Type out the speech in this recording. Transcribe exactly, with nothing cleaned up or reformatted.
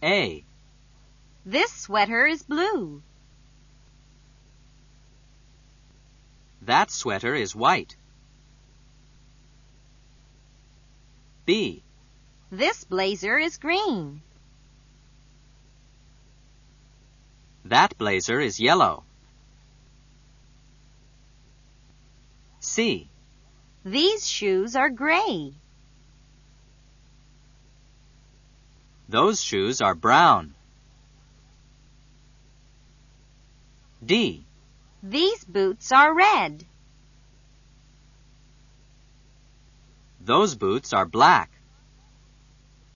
A. This sweater is blue. That sweater is white. B. This blazer is green. That blazer is yellow. C. These shoes are gray. Those shoes are brown. D. These boots are red. Those boots are black.